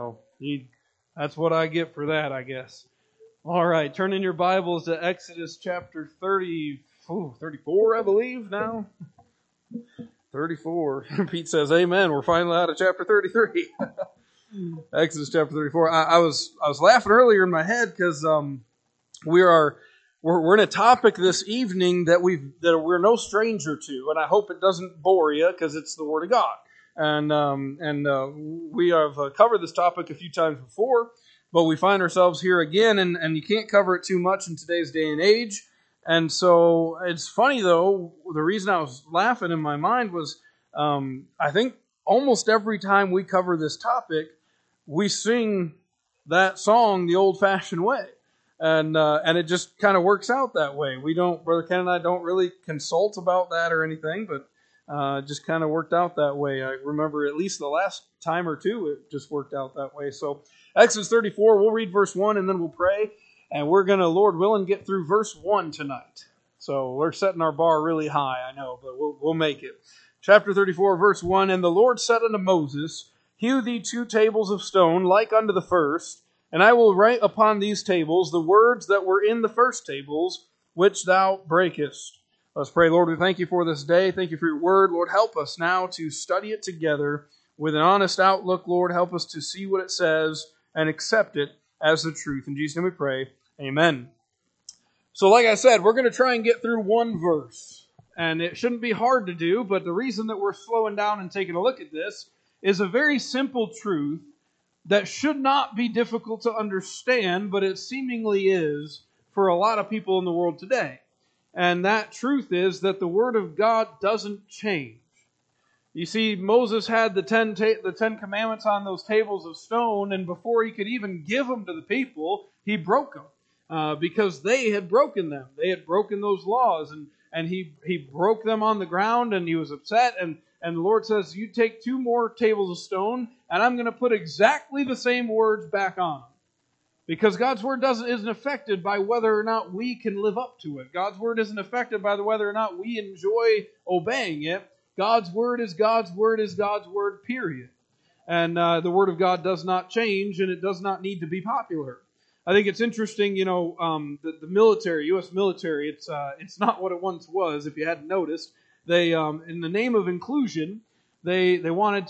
That's what I get for that, I guess. All right, turn in your Bibles to Exodus chapter 34, I believe now. 34. Pete says, "Amen." We're finally out of chapter 33. Exodus chapter 34. I was laughing earlier in my head because we're in a topic this evening that we're no stranger to, and I hope it doesn't bore you because it's the Word of God. And we have covered this topic a few times before, but we find ourselves here again, and you can't cover it too much in today's day and age. And so it's funny, though, the reason I was laughing in my mind was I think almost every time we cover this topic, we sing that song the old-fashioned way. And it just kind of works out that way. Brother Ken and I don't really consult about that or anything, but it just kind of worked out that way. I remember at least the last time or two, it just worked out that way. So Exodus 34, we'll read verse 1 and then we'll pray. And we're going to, Lord willing, get through verse 1 tonight. So we're setting our bar really high, I know, but we'll make it. Chapter 34, verse 1, "And the Lord said unto Moses, Hew thee 2 tables of stone, like unto the first, and I will write upon these tables the words that were in the first tables, which thou breakest." Let's pray. Lord, we thank you for this day. Thank you for your word. Lord, help us now to study it together with an honest outlook. Lord, help us to see what it says and accept it as the truth. In Jesus' name we pray. Amen. So like I said, we're going to try and get through one verse. And it shouldn't be hard to do, but the reason that we're slowing down and taking a look at this is a very simple truth that should not be difficult to understand, but it seemingly is for a lot of people in the world today. And that truth is that the Word of God doesn't change. You see, Moses had the Ten Commandments on those tables of stone, and before he could even give them to the people, he broke them because they had broken them. They had broken those laws, and he broke them on the ground, and he was upset. And the Lord says, "You take 2 more tables of stone, and I'm going to put exactly the same words back on them." Because God's Word isn't affected by whether or not we can live up to it. God's Word isn't affected by whether or not we enjoy obeying it. God's Word is God's Word is God's Word, period. And the Word of God does not change, and it does not need to be popular. I think it's interesting, the military, U.S. military, it's not what it once was, if you hadn't noticed. They, in the name of inclusion, they wanted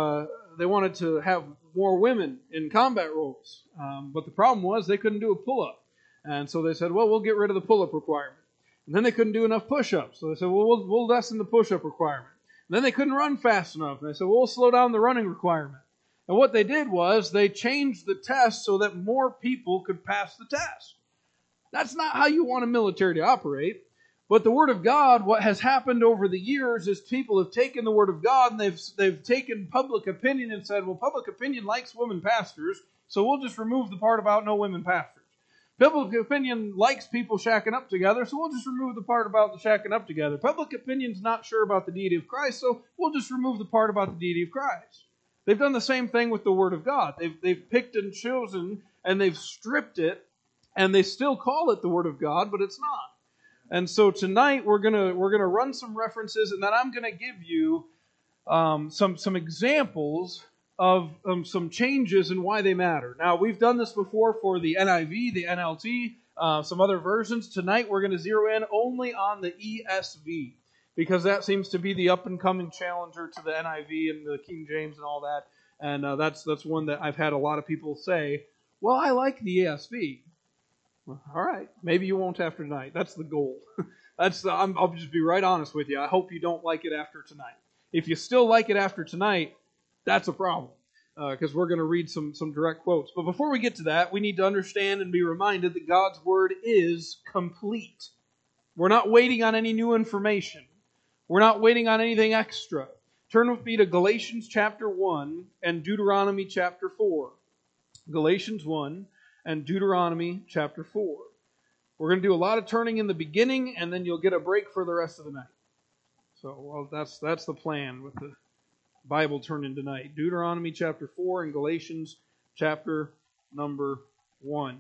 to have more women in combat roles. But the problem was they couldn't do a pull-up. And so they said, well, we'll get rid of the pull-up requirement. And then they couldn't do enough push-ups. So they said, well, we'll lessen the push-up requirement. And then they couldn't run fast enough. And they said, well, we'll slow down the running requirement. And what they did was they changed the test so that more people could pass the test. That's not how you want a military to operate. But the Word of God, what has happened over the years is people have taken the Word of God and they've taken public opinion and said, well, public opinion likes women pastors, so we'll just remove the part about no women pastors. Public opinion likes people shacking up together, so we'll just remove the part about the shacking up together. Public opinion's not sure about the deity of Christ, so we'll just remove the part about the deity of Christ. They've done the same thing with the Word of God. They've picked and chosen, and they've stripped it, and they still call it the Word of God, but it's not. And so tonight we're gonna run some references, and then I'm gonna give you some examples of some changes and why they matter. Now we've done this before for the NIV, the NLT, some other versions. Tonight we're going to zero in only on the ESV because that seems to be the up and coming challenger to the NIV and the King James and all that. And that's one that I've had a lot of people say, well, I like the ESV. All right, maybe you won't after tonight. That's the goal. I'll just be right honest with you. I hope you don't like it after tonight. If you still like it after tonight, that's a problem because we're going to read some direct quotes. But before we get to that, we need to understand and be reminded that God's Word is complete. We're not waiting on any new information. We're not waiting on anything extra. Turn with me to Galatians chapter 1 and Deuteronomy chapter 4. Galatians 1 and Deuteronomy chapter 4. We're going to do a lot of turning in the beginning, and then you'll get a break for the rest of the night. So that's the plan with the Bible turning tonight. Deuteronomy chapter 4 and Galatians chapter number 1.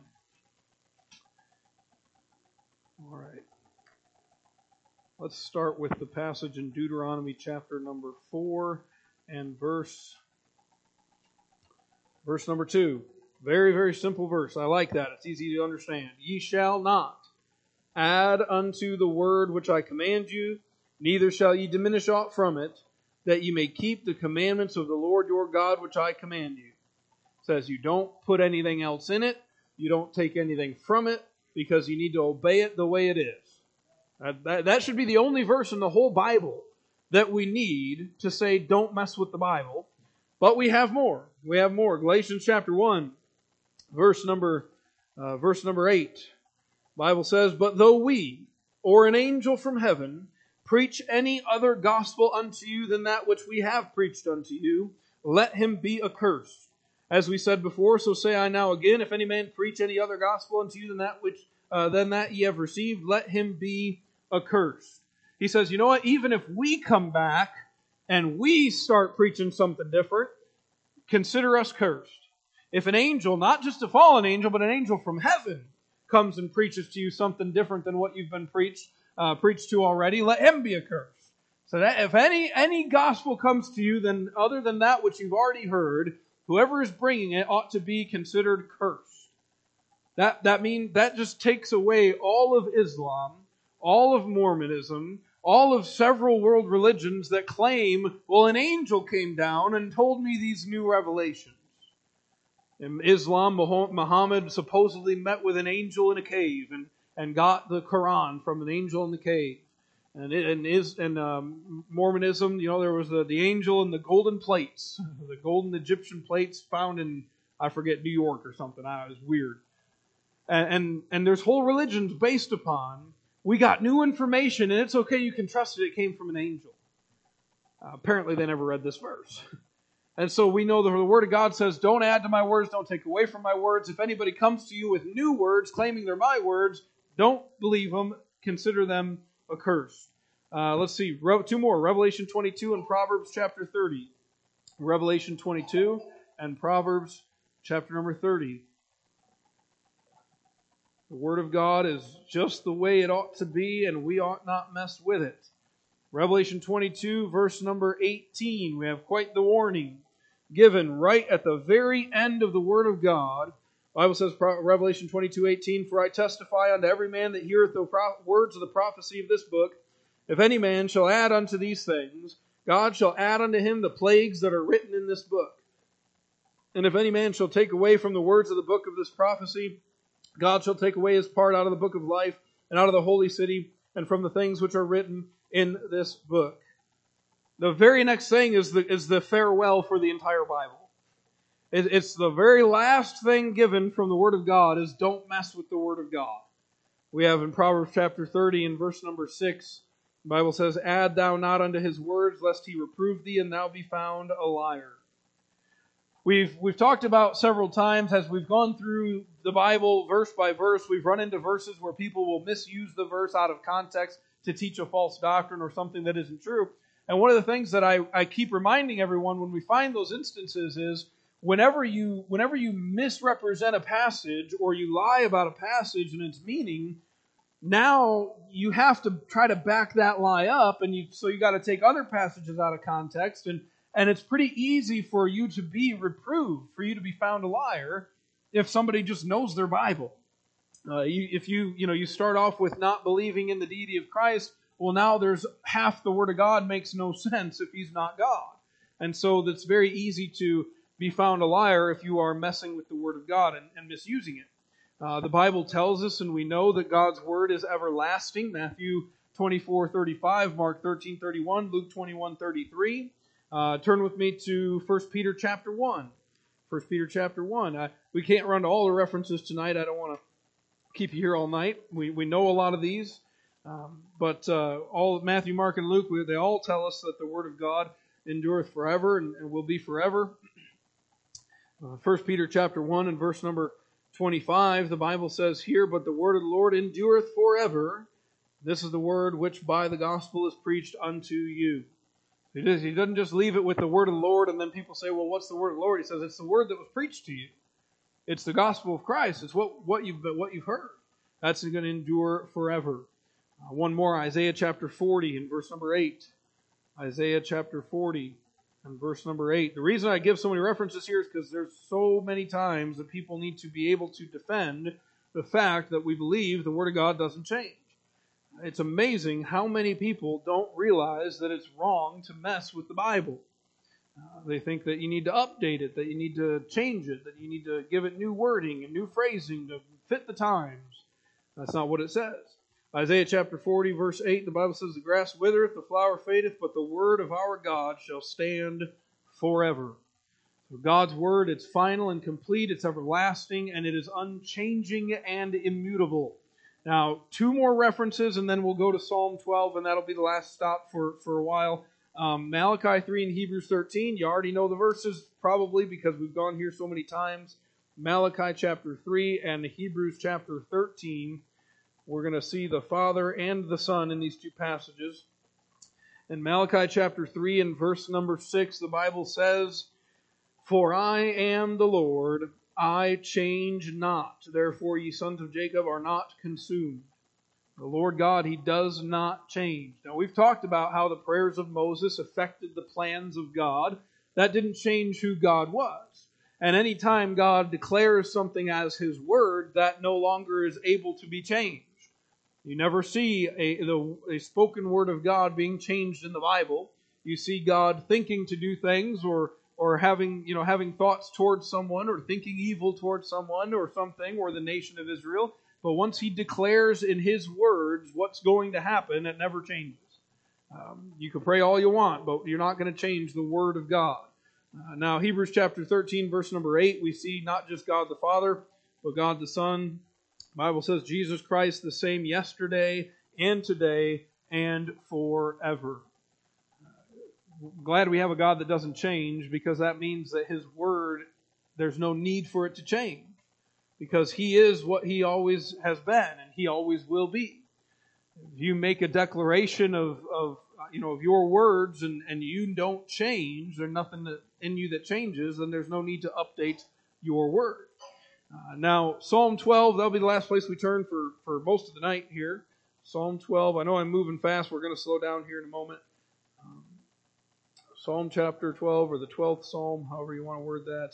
All right. Let's start with the passage in Deuteronomy chapter number 4 and verse Verse number 2. Very, very simple verse. I like that. It's easy to understand. Ye shall not add unto the word which I command you, neither shall ye diminish aught from it, that ye may keep the commandments of the Lord your God which I command you. It says you don't put anything else in it. You don't take anything from it, because you need to obey it the way it is. That should be the only verse in the whole Bible that we need to say don't mess with the Bible. But we have more. We have more. Galatians chapter 1, verse number 8. Bible says, But though we, or an angel from heaven, preach any other gospel unto you than that which we have preached unto you, let him be accursed. As we said before, so say I now again, if any man preach any other gospel unto you than that ye have received, let him be accursed. He says, you know what? Even if we come back and we start preaching something different, consider us cursed. If an angel, not just a fallen angel, but an angel from heaven, comes and preaches to you something different than what you've been preached to already, let him be accursed. So that if any gospel comes to you then other than that which you've already heard, whoever is bringing it ought to be considered cursed. That just takes away all of Islam, all of Mormonism, all of several world religions that claim, well, an angel came down and told me these new revelations. In Islam, Muhammad supposedly met with an angel in a cave and got the Quran from an angel in the cave. And Mormonism, there was the angel in the golden plates, the golden Egyptian plates found in, I forget, New York or something. It was weird. And there's whole religions based upon, we got new information and it's okay, you can trust it came from an angel. Apparently they never read this verse. And so we know the Word of God says, don't add to my words, don't take away from my words. If anybody comes to you with new words, claiming they're my words, don't believe them, consider them accursed. Let's see, two more. Revelation 22 and Proverbs chapter 30. Revelation 22 and Proverbs chapter number 30. The Word of God is just the way it ought to be, and we ought not mess with it. Revelation 22, verse number 18. We have quite the warning given right at the very end of the Word of God. The Bible says, Revelation 22:18, For I testify unto every man that heareth the words of the prophecy of this book, if any man shall add unto these things, God shall add unto him the plagues that are written in this book. And if any man shall take away from the words of the book of this prophecy, God shall take away his part out of the book of life and out of the holy city and from the things which are written in this book. The very next thing is the farewell for the entire Bible. It's the very last thing given from the Word of God is don't mess with the Word of God. We have in Proverbs chapter 30 and verse number 6, the Bible says, Add thou not unto his words, lest he reprove thee, and thou be found a liar. We've talked about several times as we've gone through the Bible verse by verse, we've run into verses where people will misuse the verse out of context to teach a false doctrine or something that isn't true. And one of the things that I keep reminding everyone when we find those instances is whenever you misrepresent a passage or you lie about a passage and its meaning, now you have to try to back that lie up, and so you got to take other passages out of context, and it's pretty easy for you to be reproved, for you to be found a liar, if somebody just knows their Bible. If you start off with not believing in the deity of Christ, well, now there's half the Word of God makes no sense if He's not God. And so that's very easy to be found a liar if you are messing with the Word of God and misusing it. The Bible tells us, and we know that God's Word is everlasting. Matthew 24:35, Mark 13:31, Luke 21:33. Turn with me to 1 Peter chapter 1. 1 Peter chapter 1. We can't run to all the references tonight. I don't want to keep you here all night. We know a lot of these. But all Matthew, Mark, and Luke, they all tell us that the Word of God endureth forever and will be forever. 1 Peter chapter 1 and verse number 25, the Bible says here, But the word of the Lord endureth forever. This is the word which by the gospel is preached unto you. He doesn't just leave it with the word of the Lord and then people say, well, what's the word of the Lord? He says it's the word that was preached to you. It's the gospel of Christ. It's what you've heard. That's going to endure forever. One more, Isaiah chapter 40 and verse number 8. Isaiah chapter 40 and verse number 8. The reason I give so many references here is because there's so many times that people need to be able to defend the fact that we believe the Word of God doesn't change. It's amazing how many people don't realize that it's wrong to mess with the Bible. They think that you need to update it, that you need to change it, that you need to give it new wording and new phrasing to fit the times. That's not what it says. Isaiah chapter 40, verse 8, the Bible says, "The grass withereth, the flower fadeth, but the word of our God shall stand forever." So God's word, it's final and complete, it's everlasting, and it is unchanging and immutable. Now, two more references, and then we'll go to Psalm 12, and that'll be the last stop for a while. Malachi 3 and Hebrews 13. You already know the verses, probably, because we've gone here so many times. Malachi chapter 3 and Hebrews chapter 13. We're going to see the Father and the Son in these two passages. In Malachi chapter 3 and verse number 6, the Bible says, "For I am the Lord, I change not. Therefore ye sons of Jacob are not consumed." The Lord God, He does not change. Now, we've talked about how the prayers of Moses affected the plans of God. That didn't change who God was. And any time God declares something as His word, that no longer is able to be changed. You never see a spoken word of God being changed in the Bible. You see God thinking to do things or having thoughts towards someone or thinking evil towards someone or something or the nation of Israel. But once He declares in His words what's going to happen, it never changes. You can pray all you want, but you're not going to change the Word of God. Now, Hebrews chapter 13, verse number 8, we see not just God the Father, but God the Son. The Bible says Jesus Christ the same yesterday and today and forever. I'm glad we have a God that doesn't change, because that means that His Word, there's no need for it to change. Because He is what He always has been, and He always will be. If you make a declaration of your words and you don't change, there's nothing in you that changes, then there's no need to update your word. Now, Psalm 12, that'll be the last place we turn for most of the night here. Psalm 12, I know I'm moving fast. We're going to slow down here in a moment. Psalm chapter 12, or the 12th Psalm, however you want to word that.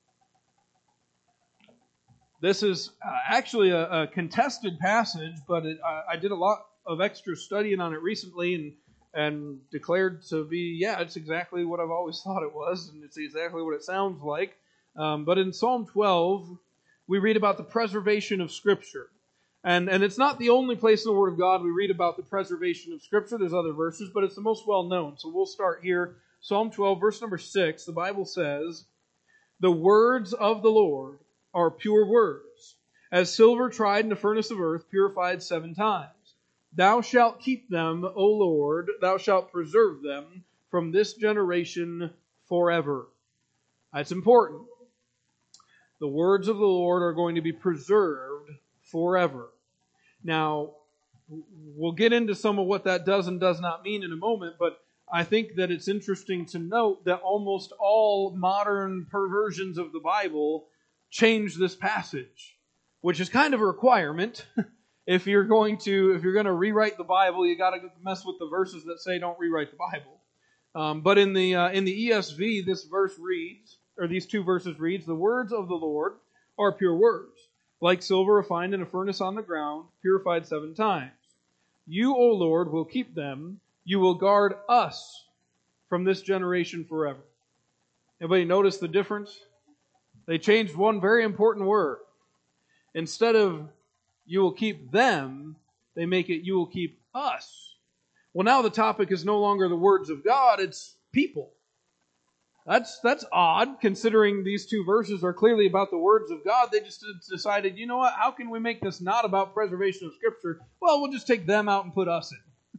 This is actually a contested passage, but I did a lot of extra studying on it recently and declared to be, it's exactly what I've always thought it was, and it's exactly what it sounds like. But in Psalm 12, we read about the preservation of Scripture. And it's not the only place in the Word of God we read about the preservation of Scripture. There's other verses, but it's the most well-known. So we'll start here. Psalm 12, verse number 6, the Bible says, "The words of the Lord are pure words, as silver tried in a furnace of earth, purified 7 times. Thou shalt keep them, O Lord, thou shalt preserve them from this generation forever." That's important. The words of the Lord are going to be preserved forever. Now, we'll get into some of what that does and does not mean in a moment, but I think that it's interesting to note that almost all modern perversions of the Bible change this passage, which is kind of a requirement. If you're going to rewrite the Bible, you got to mess with the verses that say don't rewrite the Bible. But in the ESV, this verse reads, or these two verses reads, "The words of the Lord are pure words, like silver refined in a furnace on the ground, purified 7 times. You, O Lord, will keep them. You will guard us from this generation forever." Anybody notice the difference? They changed one very important word. Instead of "you will keep them," they make it "you will keep us." Well, now the topic is no longer the words of God, it's people. That's odd, considering these two verses are clearly about the words of God. They just decided, you know what, how can we make this not about preservation of Scripture? Well, we'll just take them out and put us in.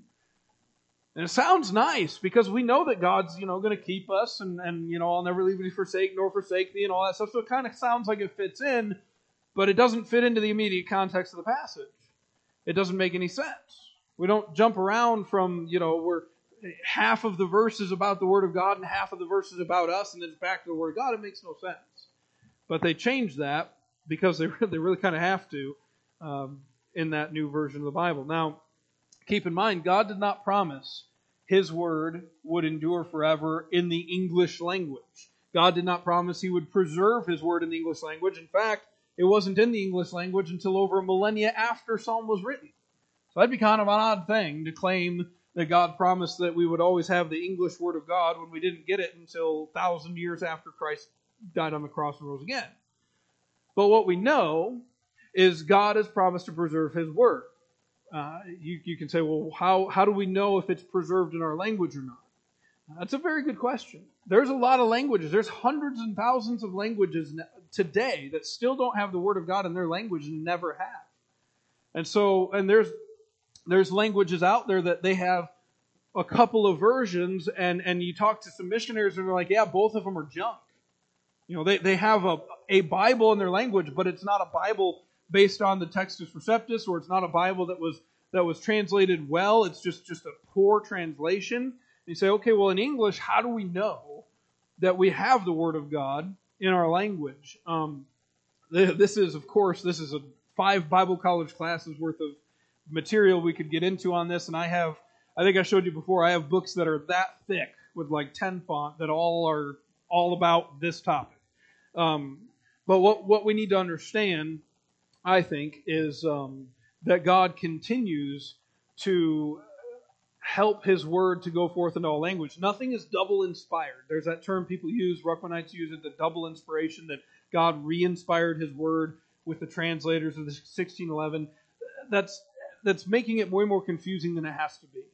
And it sounds nice, because we know that God's, going to keep us, and "I'll never leave thee nor forsake thee," and all that stuff. So it kind of sounds like it fits in, but it doesn't fit into the immediate context of the passage. It doesn't make any sense. We don't jump around from, we're half of the verses about the Word of God and half of the verses about us, and then it's back to the Word of God. It makes no sense. But they changed that because they really kind of have to in that new version of the Bible. Now, keep in mind, God did not promise His word would endure forever in the English language. God did not promise He would preserve His word in the English language. In fact, it wasn't in the English language until over a millennia after Psalm was written. So that'd be kind of an odd thing to claim that God promised that we would always have the English word of God when we didn't get it until 1,000 years after Christ died on the cross and rose again. But what we know is God has promised to preserve His word. You can say, well, how do we know if it's preserved in our language or not? That's a very good question. There's a lot of languages. There's hundreds and thousands of languages today that still don't have the Word of God in their language and never have. And there's languages out there that they have a couple of versions, and you talk to some missionaries and they're like, yeah, both of them are junk. They have a Bible in their language, but it's not a Bible based on the Textus Receptus, or it's not a Bible that was translated well. It's just a poor translation. You say, okay, well, in English, how do we know that we have the Word of God in our language? This is a 5 Bible college classes worth of material we could get into on this, and I think I showed you before, I have books that are that thick with like 10 font that all are all about this topic. But what we need to understand, I think, is that God continues to help His word to go forth into all language. Nothing is double inspired. There's that term people use, Ruckmanites use it, the double inspiration, that God re-inspired His word with the translators of the 1611. That's making it way more confusing than it has to be.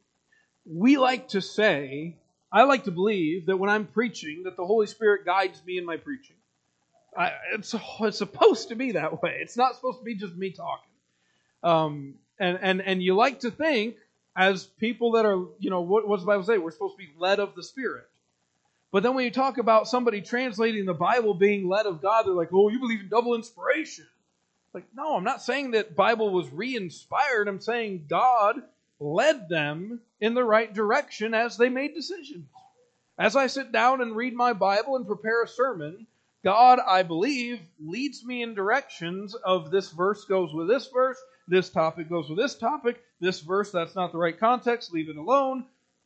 I like to believe that when I'm preaching, that the Holy Spirit guides me in my preaching. It's supposed to be that way. It's not supposed to be just me talking. And you like to think, as people that are, what's the Bible say? We're supposed to be led of the Spirit. But then when you talk about somebody translating the Bible being led of God, they're like, oh, you believe in double inspiration. Like, no, I'm not saying that Bible was re-inspired. I'm saying God led them in the right direction as they made decisions. As I sit down and read my Bible and prepare a sermon, God, I believe, leads me in directions of this verse goes with this verse, this topic goes with this topic, this verse, that's not the right context, leave it alone.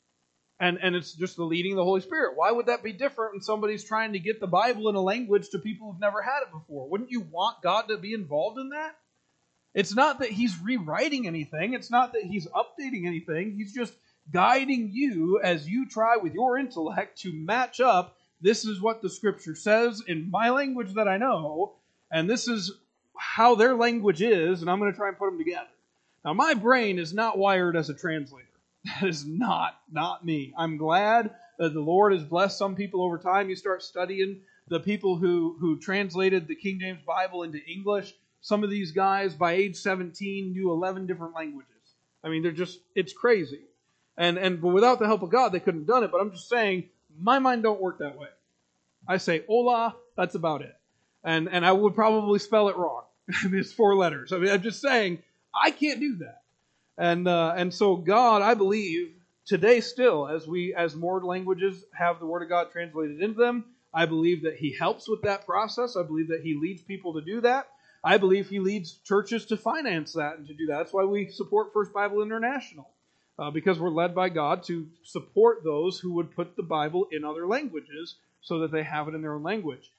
And it's just the leading of the Holy Spirit. Why would that be different when somebody's trying to get the Bible in a language to people who've never had it before? Wouldn't you want God to be involved in that? It's not that He's rewriting anything. It's not that He's updating anything. He's just guiding you as you try with your intellect to match up. This is what the Scripture says in my language that I know, and this is how their language is, and I'm going to try and put them together. Now, my brain is not wired as a translator. That is not me. I'm glad that the Lord has blessed some people over time. You start studying the people who translated the King James Bible into English. Some of these guys, by age 17, knew 11 different languages. I mean, it's crazy. But without the help of God, they couldn't have done it. But I'm just saying, my mind don't work that way. I say, hola, that's about it. And I would probably spell it wrong. I mean, it's 4 letters. I mean, I'm just saying, I can't do that. And so God, I believe, today still, as more languages have the Word of God translated into them, I believe that He helps with that process. I believe that He leads people to do that. I believe He leads churches to finance that and to do that. That's why we support First Bible International, because we're led by God to support those who would put the Bible in other languages so that they have it in their own language.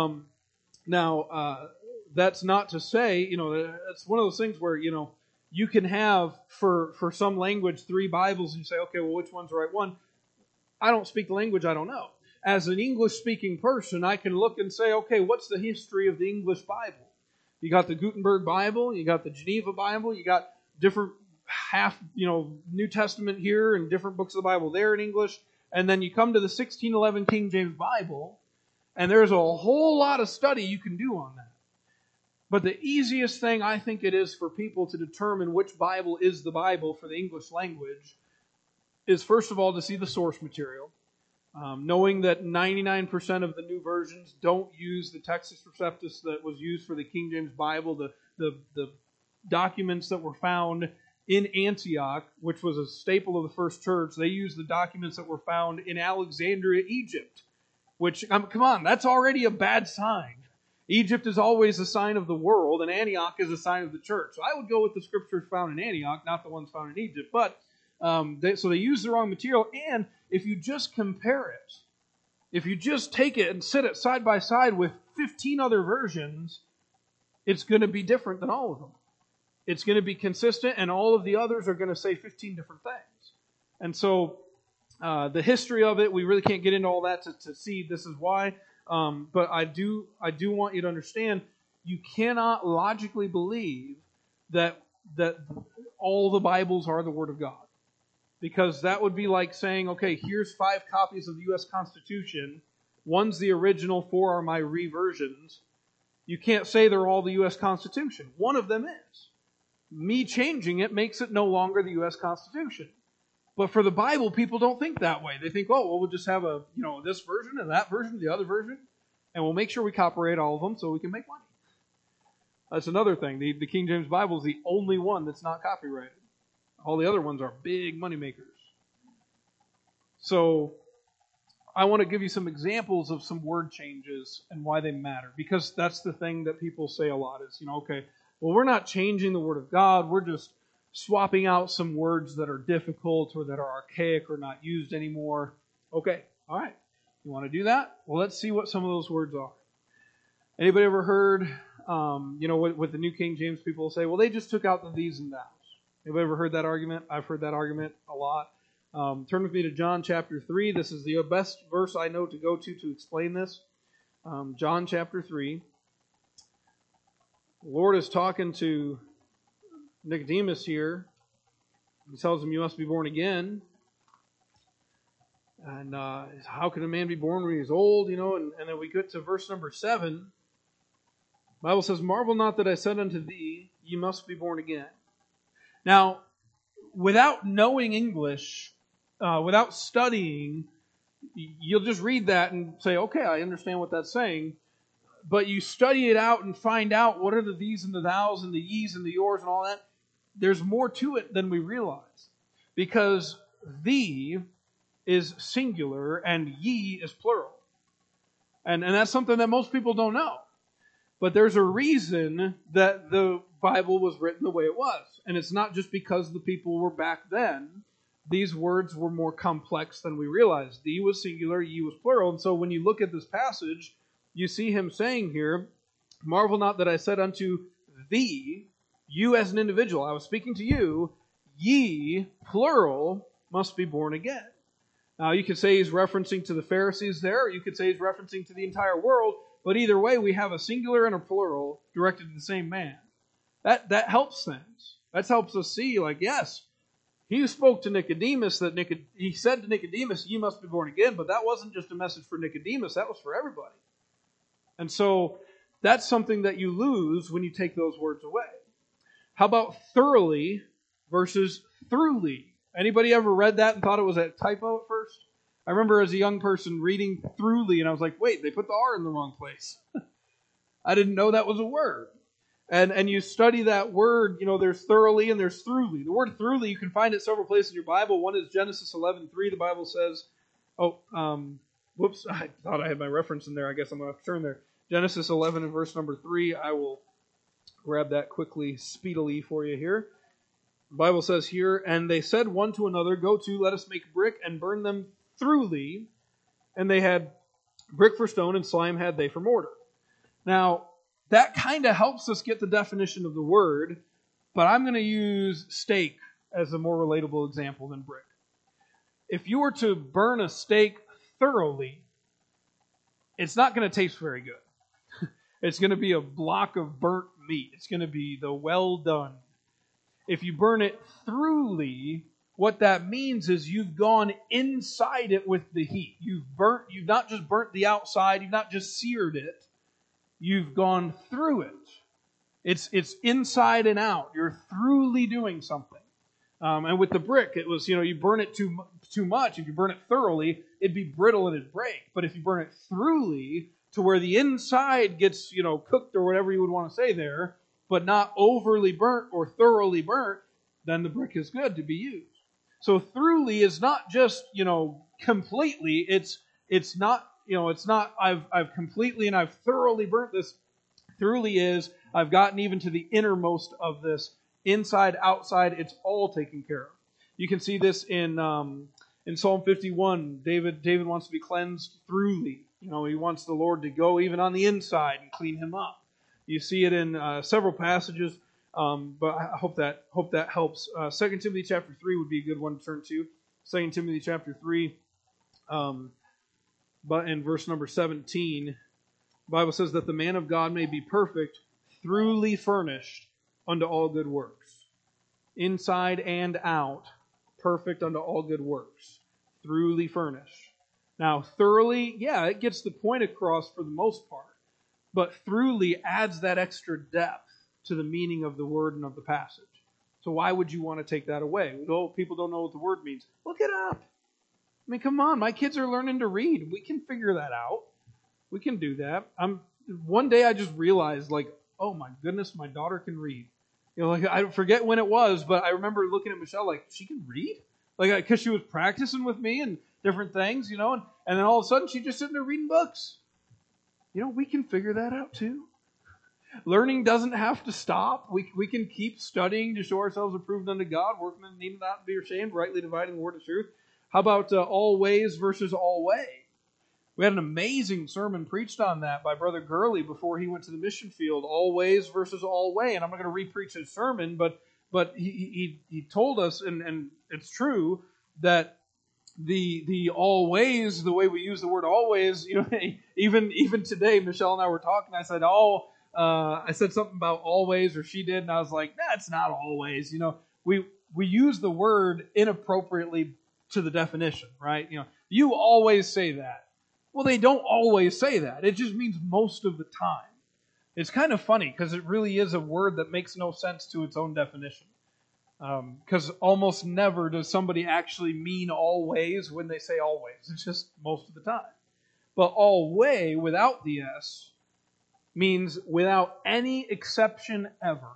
Now, that's not to say, it's one of those things where, you can have, for some language, 3 Bibles, and you say, okay, well, which one's the right one? I don't speak the language, I don't know. As an English-speaking person, I can look and say, okay, what's the history of the English Bible? You got the Gutenberg Bible, you got the Geneva Bible, you got different New Testament here and different books of the Bible there in English, and then you come to the 1611 King James Bible, and there's a whole lot of study you can do on that. But the easiest thing I think it is for people to determine which Bible is the Bible for the English language is, first of all, to see the source material. Knowing that 99% of the new versions don't use the Textus Receptus that was used for the King James Bible, the documents that were found in Antioch, which was a staple of the first church. They used the documents that were found in Alexandria, Egypt, which, come on, that's already a bad sign. Egypt is always a sign of the world, and Antioch is a sign of the church. So I would go with the scriptures found in Antioch, not the ones found in Egypt. But So they use the wrong material. And if you just compare it, if you just take it and sit it side by side with 15 other versions, it's going to be different than all of them. It's going to be consistent, and all of the others are going to say 15 different things. And so the history of it, we really can't get into all that to see this is why. But I do want you to understand, you cannot logically believe that all the Bibles are the Word of God. Because that would be like saying, okay, here's 5 copies of the U.S. Constitution. One's the original, 4 are my reversions. You can't say they're all the U.S. Constitution. One of them is. Me changing it makes it no longer the U.S. Constitution. But for the Bible, people don't think that way. They think, oh, well, we'll just have this version and that version, the other version, and we'll make sure we copyright all of them so we can make money. That's another thing. The King James Bible is the only one that's not copyrighted. All the other ones are big money makers. So I want to give you some examples of some word changes and why they matter. Because that's the thing that people say a lot is, okay, well, we're not changing the Word of God. We're just swapping out some words that are difficult or that are archaic or not used anymore. Okay, all right. You want to do that? Well, let's see what some of those words are. Anybody ever heard, with the New King James, people say, well, they just took out the these and thous. Anybody ever heard that argument? I've heard that argument a lot. Turn with me to John chapter 3. This is the best verse I know to go to explain this. John chapter 3. The Lord is talking to Nicodemus here. He tells him, you must be born again. And how can a man be born when he's old? And then we get to verse number 7. The Bible says, marvel not that I said unto thee, ye must be born again. Now, without knowing English, without studying, you'll just read that and say, okay, I understand what that's saying. But you study it out and find out what are the these and the thous and the ye's and the yours and all that. There's more to it than we realize. Because thee is singular and ye is plural. And that's something that most people don't know. But there's a reason that the Bible was written the way it was. And it's not just because the people were back then. These words were more complex than we realized. Thee was singular, ye was plural. And so when you look at this passage, you see him saying here, marvel not that I said unto thee, you as an individual, I was speaking to you, ye, plural, must be born again. Now you could say he's referencing to the Pharisees there, or you could say he's referencing to the entire world, but either way we have a singular and a plural directed to the same man. That helps things. That helps us see, yes, he spoke to Nicodemus, he said to Nicodemus, you must be born again, but that wasn't just a message for Nicodemus, that was for everybody. And so that's something that you lose when you take those words away. How about thoroughly versus throughly? Anybody ever read that and thought it was a typo at first? I remember as a young person reading throughly, and I was like, wait, they put the R in the wrong place. I didn't know that was a word. And you study that word, there's thoroughly and there's throughly. The word throughly, you can find it several places in your Bible. One is Genesis 11:3. The Bible says, whoops, I thought I had my reference in there. I guess I'm going to have to turn there. Genesis 11 and verse number 3. I will grab that quickly, speedily for you here. The Bible says here, and they said one to another, go to, let us make brick and burn them throughly. And they had brick for stone and slime had they for mortar. Now, that kind of helps us get the definition of the word, but I'm going to use steak as a more relatable example than brick. If you were to burn a steak thoroughly, it's not going to taste very good. It's going to be a block of burnt meat. It's going to be the well done. If you burn it throughly, what that means is you've gone inside it with the heat. You've not just burnt the outside, you've not just seared it. You've gone through it. It's inside and out. You're throughly doing something. And with the brick, it was, you burn it too much. If you burn it thoroughly, it'd be brittle and it'd break. But if you burn it throughly, to where the inside gets, cooked or whatever you would want to say there, but not overly burnt or thoroughly burnt, then the brick is good to be used. So throughly is not just, completely. It's not, I've completely and I've thoroughly burnt this. Throughly is I've gotten even to the innermost of this. Inside, outside, it's all taken care of. You can see this in Psalm 51. David wants to be cleansed throughly. He wants the Lord to go even on the inside and clean him up. You see it in several passages, but I hope that helps. 2 Timothy chapter 3 would be a good one to turn to. 2 Timothy chapter 3, but in verse number 17, the Bible says that the man of God may be perfect, throughly furnished unto all good works. Inside and out, perfect unto all good works. Throughly furnished. Now, thoroughly, yeah, it gets the point across for the most part. But throughly adds that extra depth to the meaning of the word and of the passage. So why would you want to take that away? Well, people don't know what the word means. Look it up. I mean, come on. My kids are learning to read. We can figure that out. We can do that. One day I just realized, oh my goodness, my daughter can read. I forget when it was, but I remember looking at Michelle she can read? Because she was practicing with me and different things, and then all of a sudden she's just sitting there reading books. We can figure that out too. Learning doesn't have to stop. We can keep studying to show ourselves approved unto God, workmen need not be ashamed, rightly dividing the word of truth. How about all ways versus all way? We had an amazing sermon preached on that by Brother Gurley before he went to the mission field. All ways versus all way. And I'm not going to re-preach his sermon, but he told us, and it's true, that the always, the way we use the word always, even today, Michelle and I were talking, I said, I said something about always, or she did, and I was like, that's not always. We use the word inappropriately to the definition, right? You always say that. Well, they don't always say that. It just means most of the time. It's kind of funny because it really is a word that makes no sense to its own definition. Because almost never does somebody actually mean always when they say always. It's just most of the time. But alway without the S means without any exception ever.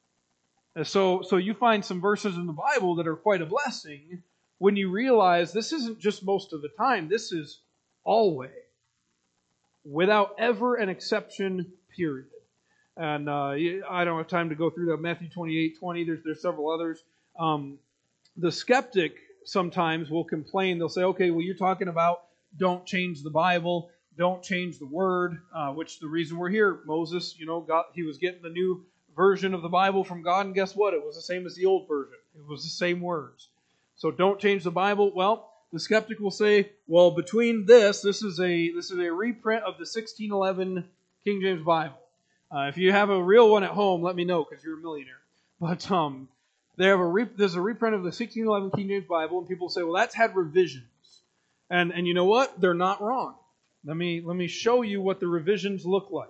So you find some verses in the Bible that are quite a blessing when you realize this isn't just most of the time. This is always. Without ever an exception, period. And I don't have time to go through that. Matthew 28:20. There's several others. The skeptic sometimes will complain. They'll say, okay, well, you're talking about don't change the Bible, don't change the word, which the reason we're here, Moses, he was getting the new version of the Bible from God, and guess what? It was the same as the old version. It was the same words. So don't change the Bible. Well, the skeptic will say, well, between this is a reprint of the 1611 King James Bible. If you have a real one at home, let me know because you're a millionaire. But there's a reprint of the 1611 King James Bible, and people say, well, that's had revisions. And you know what? They're not wrong. Let me show you what the revisions look like.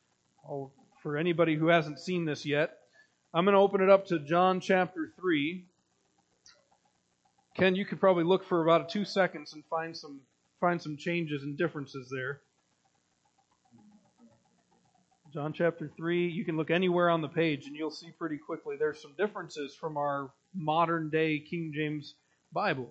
For anybody who hasn't seen this yet, I'm going to open it up to John chapter 3. Ken, you could probably look for about 2 seconds and find some changes and differences there. John chapter 3, you can look anywhere on the page and you'll see pretty quickly there's some differences from our modern day King James Bible.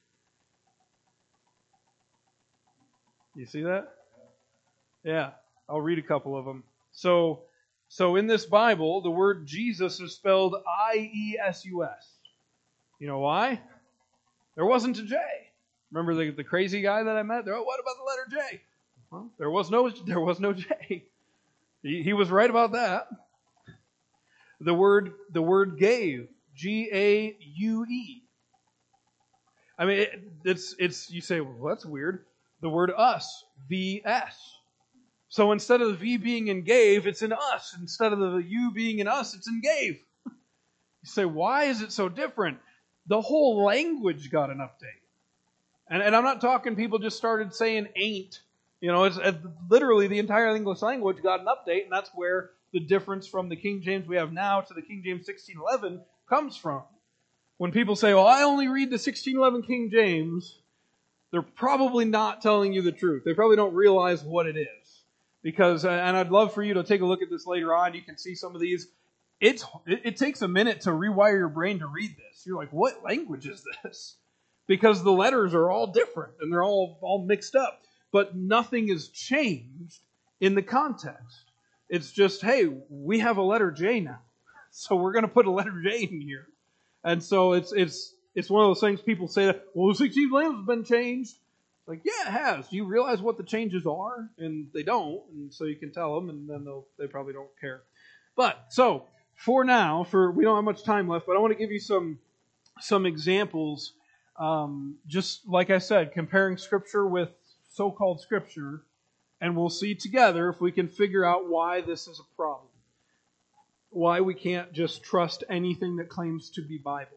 You see that? Yeah, I'll read a couple of them. So in this Bible, the word Jesus is spelled I-E-S-U-S. You know why? There wasn't a J. Remember the crazy guy that I met? What about the letter J? Well, there was no J. He was right about that. The word gave, G-A-U-E. I mean, it's you say, well, that's weird. The word us, V-S. So instead of the V being in gave, it's in us. Instead of the U being in us, it's in gave. You say, why is it so different? The whole language got an update. And I'm not talking people just started saying ain't. It's literally the entire English language got an update, and that's where the difference from the King James we have now to the King James 1611 comes from. When people say, well, I only read the 1611 King James, they're probably not telling you the truth. They probably don't realize what it is. Because, and I'd love for you to take a look at this later on. You can see some of these. It takes a minute to rewire your brain to read this. You're like, what language is this? Because the letters are all different and they're all mixed up. But nothing is changed in the context. It's just, hey, we have a letter J now. So we're going to put a letter J in here. And so it's it's one of those things people say that, well, the 16th lamb has been changed. It's like, yeah, it has. Do you realize what the changes are? And they don't, and so you can tell them, and then they probably don't care. But, so, for now, we don't have much time left, but I want to give you some examples, just like I said, comparing Scripture with so-called Scripture, and we'll see together if we can figure out why this is a problem. Why we can't just trust anything that claims to be Bible.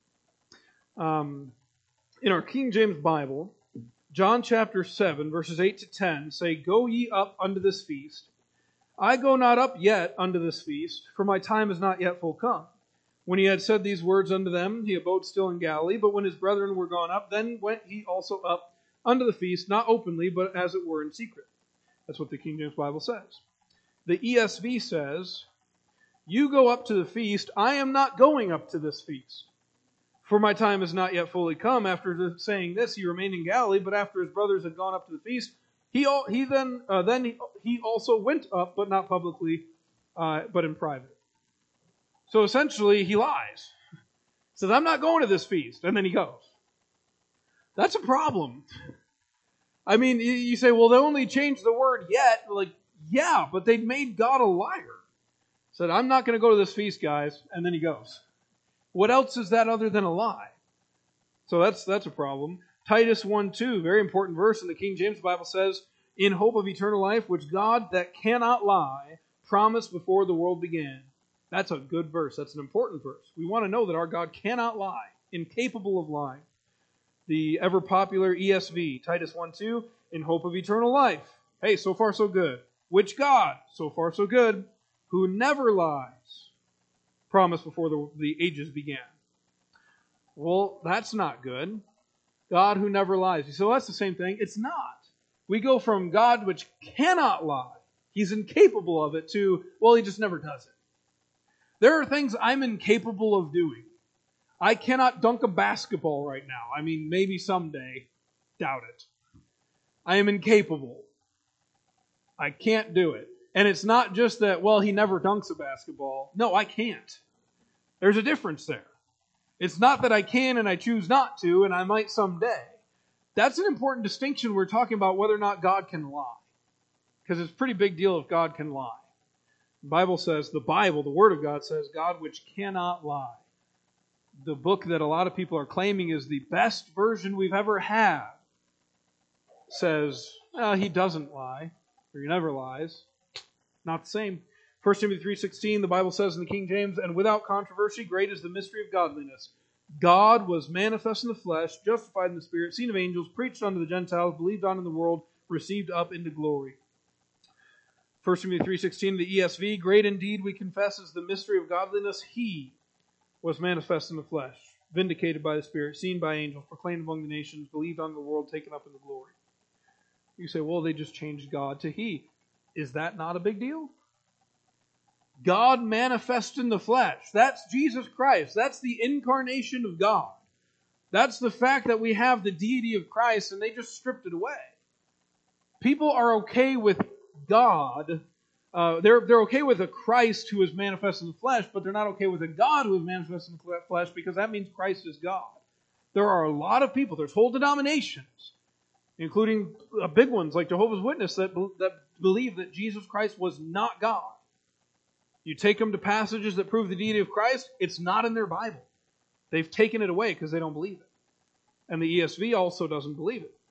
In our King James Bible, John chapter 7, verses 8 to 10 say, "Go ye up unto this feast. I go not up yet unto this feast, for my time is not yet full come. When he had said these words unto them, he abode still in Galilee. But when his brethren were gone up, then went he also up unto the feast, not openly, but as it were in secret." That's what the King James Bible says. The ESV says, "You go up to the feast. I am not going up to this feast. For my time is not yet fully come." After saying this, he remained in Galilee, but after his brothers had gone up to the feast, he also went up, but not publicly, but in private. So essentially, he lies. He says, "I'm not going to this feast," and then he goes. That's a problem. I mean, you say, well, they only changed the word yet. Like, yeah, but they made God a liar. Said, "I'm not going to go to this feast, guys," and then he goes. What else is that other than a lie? So that's a problem. Titus 1:2, very important verse in the King James Bible says, "In hope of eternal life, which God that cannot lie promised before the world began." That's a good verse. That's an important verse. We want to know that our God cannot lie, incapable of lying. The ever popular ESV, Titus 1:2, "In hope of eternal life." Hey, so far so good. Which God, so far so good, who never lies, promised before the ages began. Well, that's not good. God who never lies. You say, well, that's the same thing. It's not. We go from God which cannot lie, He's incapable of it, to, well, He just never does it. There are things I'm incapable of doing. I cannot dunk a basketball right now. I mean, maybe someday. Doubt it. I am incapable. I can't do it. And it's not just that, well, he never dunks a basketball. No, I can't. There's a difference there. It's not that I can and I choose not to, and I might someday. That's an important distinction. We're talking about whether or not God can lie. Because it's a pretty big deal if God can lie. The Bible says, the Word of God says, God which cannot lie. The book that a lot of people are claiming is the best version we've ever had says, he doesn't lie, or he never lies. Not the same. 1 Timothy 3:16, the Bible says in the King James, "And without controversy, great is the mystery of godliness. God was manifest in the flesh, justified in the Spirit, seen of angels, preached unto the Gentiles, believed on in the world, received up into glory." 1 Timothy 3:16, the ESV, "Great indeed, we confess, is the mystery of godliness. He was manifest in the flesh, vindicated by the Spirit, seen by angels, proclaimed among the nations, believed on in the world, taken up into glory." You say, well, they just changed God to He. Is that not a big deal? God manifest in the flesh. That's Jesus Christ. That's the incarnation of God. That's the fact that we have the deity of Christ, and they just stripped it away. People are okay with God. They're okay with a Christ who is manifest in the flesh, but they're not okay with a God who is manifest in the flesh, because that means Christ is God. There are a lot of people, there's whole denominations, including big ones like Jehovah's Witnesses, that believe that Jesus Christ was not God. You take them to passages that prove the deity of Christ, it's not in their Bible. They've taken it away because they don't believe it. And the ESV also doesn't believe it.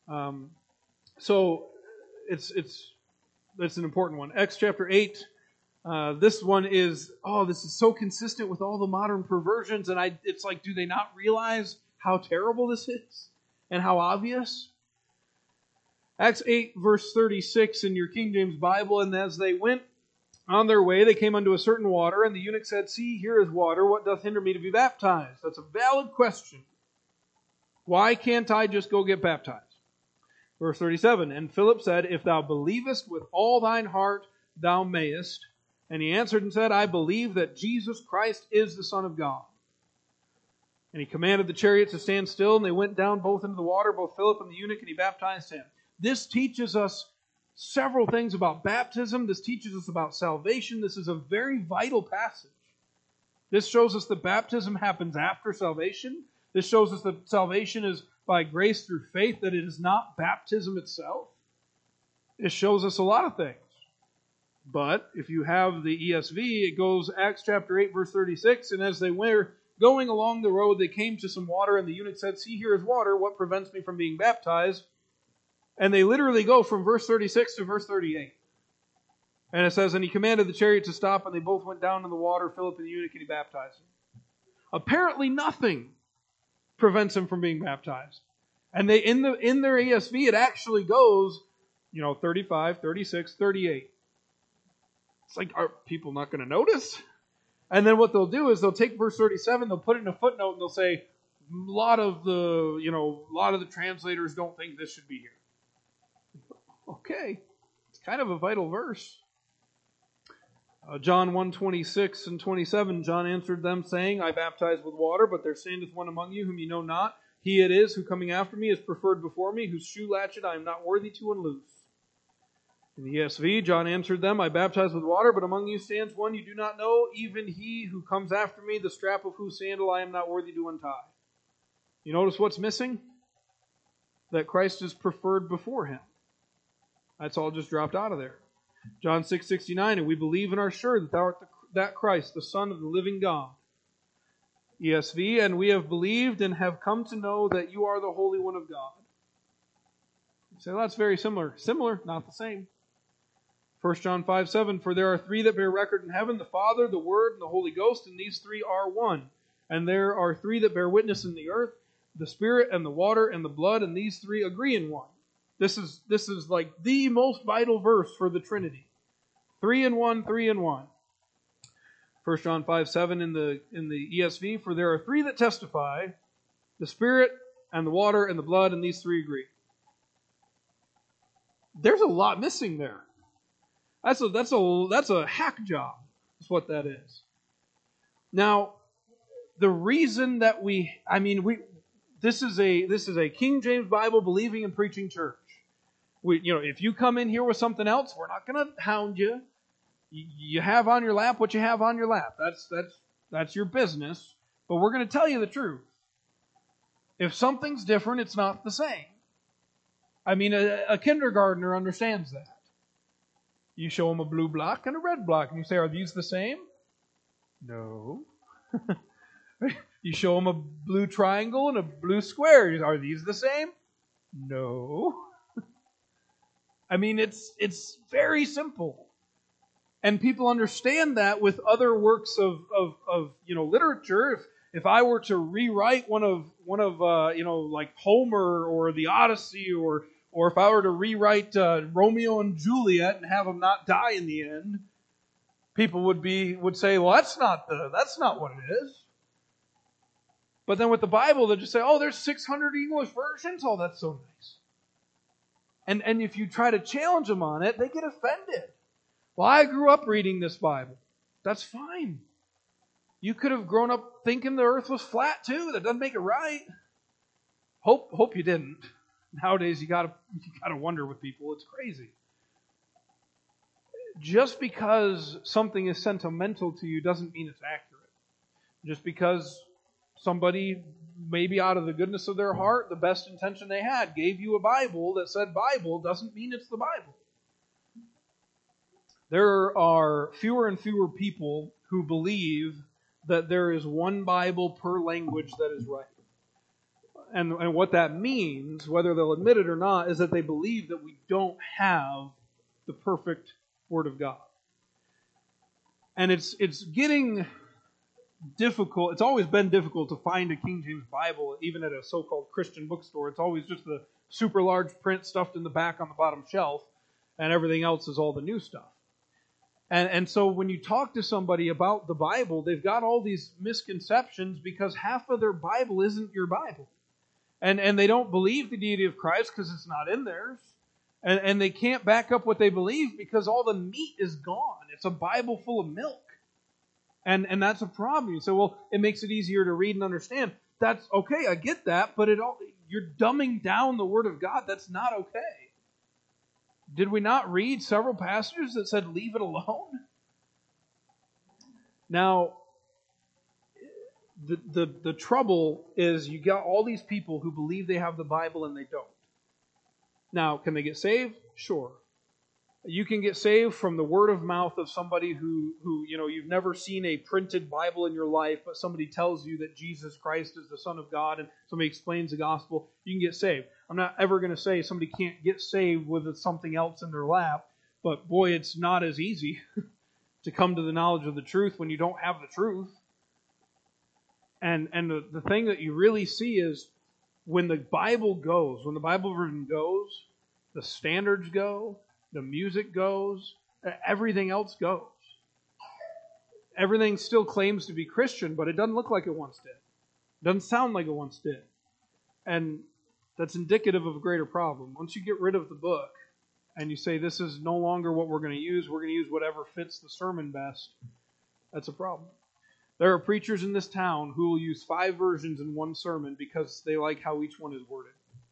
So it's an important one. Acts chapter 8, this one is, this is so consistent with all the modern perversions, and it's like, do they not realize how terrible this is? And how obvious? Acts 8, verse 36 in your King James Bible, "And as they went on their way, they came unto a certain water, and the eunuch said, See, here is water. What doth hinder me to be baptized?" That's a valid question. Why can't I just go get baptized? Verse 37, "And Philip said, If thou believest with all thine heart, thou mayest. And he answered and said, I believe that Jesus Christ is the Son of God. And he commanded the chariot to stand still, and they went down both into the water, both Philip and the eunuch, and he baptized him." This teaches us several things about baptism. This teaches us about salvation. This is a very vital passage. This shows us that baptism happens after salvation. This shows us that salvation is by grace through faith, that it is not baptism itself. It shows us a lot of things. But if you have the ESV, it goes Acts chapter 8, verse 36, and as they were going along the road, they came to some water, and the eunuch said, "See, here is water. What prevents me from being baptized?" And they literally go from verse 36 to verse 38. And it says, "And he commanded the chariot to stop, and they both went down in the water, Philip and the eunuch, and he baptized him." Apparently nothing prevents him from being baptized. And they in their ESV, it actually goes, 35, 36, 38. It's like, are people not going to notice? And then what they'll do is they'll take verse 37, they'll put it in a footnote, and they'll say, a lot of the translators don't think this should be here. Okay, it's kind of a vital verse. John 1:26 and 27, John answered them, saying, "I baptize with water, but there standeth one among you whom ye know not. He it is who coming after me is preferred before me, whose shoe latchet I am not worthy to unloose." In the ESV, John answered them, "I baptize with water, but among you stands one you do not know, even he who comes after me, the strap of whose sandal I am not worthy to untie." You notice what's missing? That Christ is preferred before him. That's all just dropped out of there. John 6:69, "And we believe and are sure that thou art that Christ, the Son of the living God." ESV, "And we have believed and have come to know that you are the Holy One of God." You say, well, that's very similar. Similar, not the same. 1 John 5:7, "For there are three that bear record in heaven, the Father, the Word, and the Holy Ghost, and these three are one. And there are three that bear witness in the earth, the Spirit, and the water, and the blood, and these three agree in one." This is like the most vital verse for the Trinity. 3 in 1, 3 in 1. 1 John 5:7 in the ESV, "For there are three that testify, the Spirit, and the water, and the blood, and these three agree." There's a lot missing there. That's a hack job. That's what that is. Now, the reason that this is a King James Bible believing and preaching church. If you come in here with something else, we're not going to hound you. You have on your lap what you have on your lap. That's your business. But we're going to tell you the truth. If something's different, it's not the same. A kindergartner understands that. You show them a blue block and a red block, and you say, "Are these the same?" No. You show them a blue triangle and a blue square. Are these the same? No. It's very simple. And people understand that with other works of literature. If I were to rewrite one of like Homer or the Odyssey, or if I were to rewrite Romeo and Juliet and have them not die in the end, people would say, "Well, that's not what it is." But then with the Bible, they'll just say, "Oh, there's 600 English versions. Oh, that's so nice." And if you try to challenge them on it, they get offended. "Well, I grew up reading this Bible." That's fine. You could have grown up thinking the earth was flat too. That doesn't make it right. Hope you didn't. Nowadays, you gotta wonder with people. It's crazy. Just because something is sentimental to you doesn't mean it's accurate. Just because somebody, maybe out of the goodness of their heart, the best intention they had, gave you a Bible that said Bible, doesn't mean it's the Bible. There are fewer and fewer people who believe that there is one Bible per language that is right. And what that means, whether they'll admit it or not, is that they believe that we don't have the perfect Word of God. And it's getting difficult. It's always been difficult to find a King James Bible, even at a so-called Christian bookstore. It's always just the super large print stuffed in the back on the bottom shelf, and everything else is all the new stuff. And so when you talk to somebody about the Bible, they've got all these misconceptions because half of their Bible isn't your Bible. And they don't believe the deity of Christ because it's not in theirs. And they can't back up what they believe because all the meat is gone. It's a Bible full of milk. And that's a problem. You say, well, it makes it easier to read and understand. That's okay, I get that, but you're dumbing down the Word of God. That's not okay. Did we not read several passages that said, leave it alone? Now, The trouble is you got all these people who believe they have the Bible and they don't. Now, can they get saved? Sure. You can get saved from the word of mouth of somebody who you've never seen a printed Bible in your life, but somebody tells you that Jesus Christ is the Son of God and somebody explains the gospel. You can get saved. I'm not ever going to say somebody can't get saved with something else in their lap, but boy, it's not as easy to come to the knowledge of the truth when you don't have the truth. And the thing that you really see is when the Bible goes, when the Bible version goes, the standards go, the music goes, everything else goes. Everything still claims to be Christian, but it doesn't look like it once did. It doesn't sound like it once did. And that's indicative of a greater problem. Once you get rid of the book and you say this is no longer what we're going to use whatever fits the sermon best, that's a problem. There are preachers in this town who will use 5 versions in one sermon because they like how each one is worded.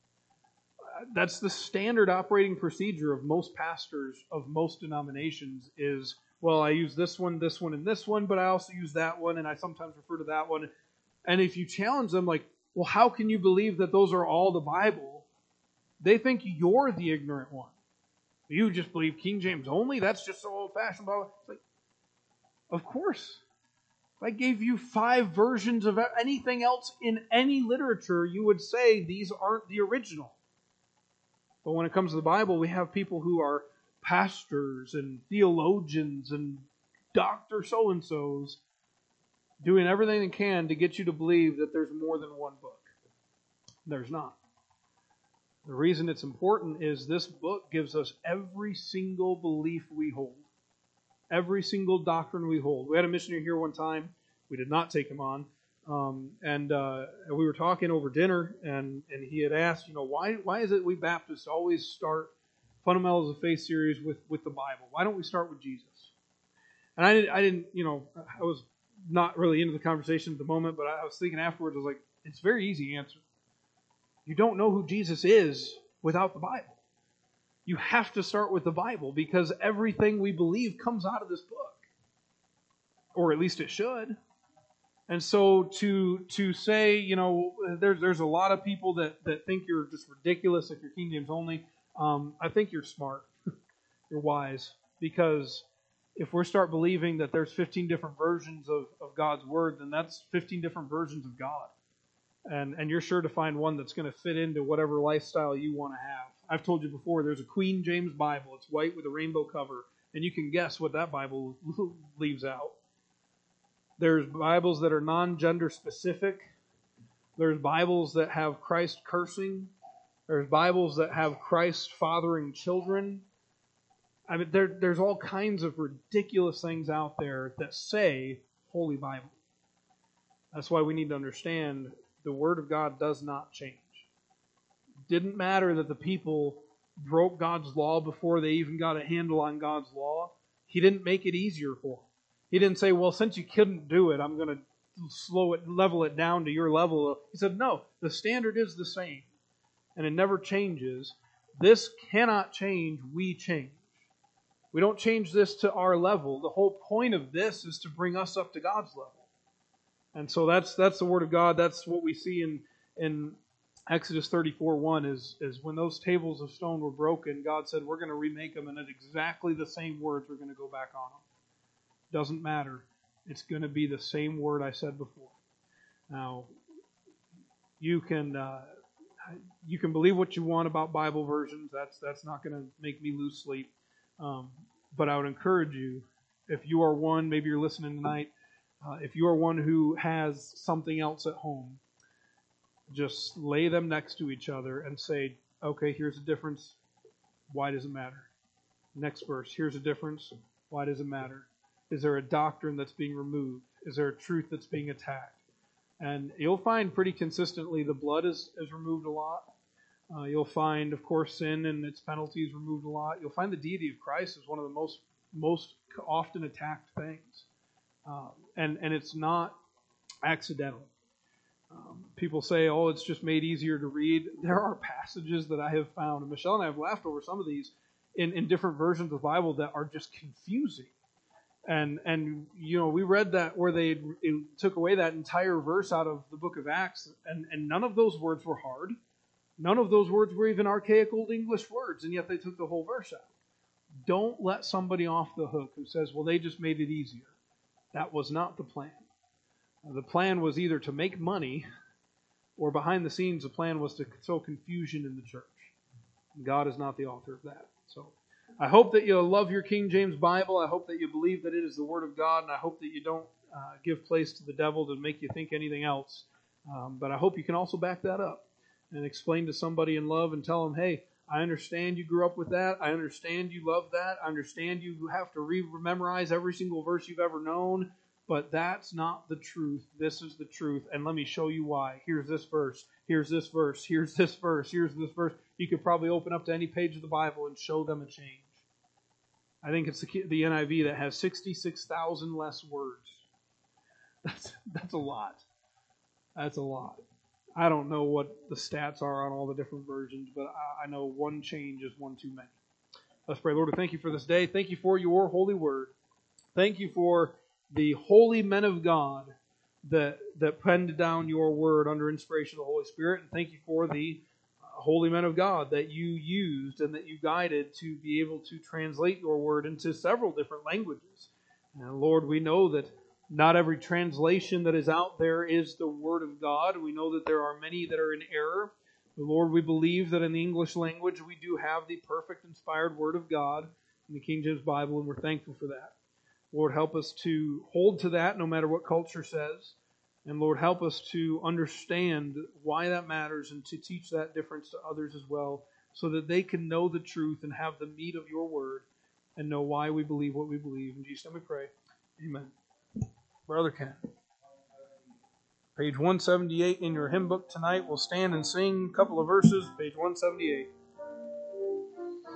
That's the standard operating procedure of most pastors of most denominations is, well, I use this one, and this one, but I also use that one, and I sometimes refer to that one. And if you challenge them, like, well, how can you believe that those are all the Bible? They think you're the ignorant one. You just believe King James only? That's just so old-fashioned. Blah, blah. It's like, of course. If I gave you 5 versions of anything else in any literature, you would say these aren't the original. But when it comes to the Bible, we have people who are pastors and theologians and Dr. So-and-sos doing everything they can to get you to believe that there's more than one book. There's not. The reason it's important is this book gives us every single belief we hold. Every single doctrine we hold. We had a missionary here one time. We did not take him on. And we were talking over dinner, and he had asked, why is it we Baptists always start Fundamentals of Faith series with the Bible? Why don't we start with Jesus? And I didn't, I was not really into the conversation at the moment, but I was thinking afterwards, I was like, it's a very easy answer. You don't know who Jesus is without the Bible. You have to start with the Bible because everything we believe comes out of this book. Or at least it should. And so to say, there's a lot of people that think you're just ridiculous if you're King James only. I think you're smart. You're wise. Because if we start believing that there's 15 different versions of God's Word, then that's 15 different versions of God. And you're sure to find one that's going to fit into whatever lifestyle you want to have. I've told you before, there's a Queen James Bible. It's white with a rainbow cover. And you can guess what that Bible leaves out. There's Bibles that are non-gender specific. There's Bibles that have Christ cursing. There's Bibles that have Christ fathering children. I mean, there's all kinds of ridiculous things out there that say Holy Bible. That's why we need to understand the Word of God does not change. It didn't matter that the people broke God's law before they even got a handle on God's law. He didn't make it easier for them. He didn't say, well, since you couldn't do it, I'm going to level it down to your level. He said, no, the standard is the same, and it never changes. This cannot change. We change. We don't change this to our level. The whole point of this is to bring us up to God's level. And so that's the Word of God. That's what we see in Exodus 34:1 is when those tables of stone were broken, God said, we're going to remake them, and at exactly the same words, we're going to go back on them. Doesn't matter. It's going to be the same word I said before. Now, you can believe what you want about Bible versions. That's not going to make me lose sleep. But I would encourage you, if you are one, maybe you're listening tonight, if you are one who has something else at home, just lay them next to each other and say, okay, here's the difference. Why does it matter? Next verse, here's a difference. Why does it matter? Is there a doctrine that's being removed? Is there a truth that's being attacked? And you'll find pretty consistently the blood is removed a lot. You'll find, of course, sin and its penalties removed a lot. You'll find the deity of Christ is one of the most often attacked things. And it's not accidental. People say, oh, it's just made easier to read. There are passages that I have found, and Michelle and I have laughed over some of these, in different versions of the Bible that are just confusing. And we read that where it took away that entire verse out of the book of Acts, and none of those words were hard. None of those words were even archaic Old English words, and yet they took the whole verse out. Don't let somebody off the hook who says, well, they just made it easier. That was not the plan. The plan was either to make money, or behind the scenes, the plan was to sow confusion in the church. God is not the author of that. So I hope that you love your King James Bible. I hope that you believe that it is the Word of God, and I hope that you don't give place to the devil to make you think anything else. But I hope you can also back that up and explain to somebody in love and tell them, hey, I understand you grew up with that. I understand you love that. I understand you have to memorize every single verse you've ever known. But that's not the truth. This is the truth. And let me show you why. Here's this verse. Here's this verse. Here's this verse. Here's this verse. You could probably open up to any page of the Bible and show them a change. I think it's the NIV that has 66,000 less words. That's a lot. That's a lot. I don't know what the stats are on all the different versions, but I know one change is one too many. Let's pray. Lord, thank you for this day. Thank you for your holy word. Thank you for the holy men of God that penned down your word under inspiration of the Holy Spirit. And thank you for the holy men of God that you used and that you guided to be able to translate your word into several different languages. And Lord, we know that not every translation that is out there is the Word of God. We know that there are many that are in error. But Lord, we believe that in the English language we do have the perfect inspired Word of God in the King James Bible, and we're thankful for that. Lord, help us to hold to that no matter what culture says. And Lord, help us to understand why that matters and to teach that difference to others as well, so that they can know the truth and have the meat of your Word and know why we believe what we believe. In Jesus' name we pray. Amen. Brother Ken. Page 178 in your hymn book tonight. We'll stand and sing a couple of verses. Page 178.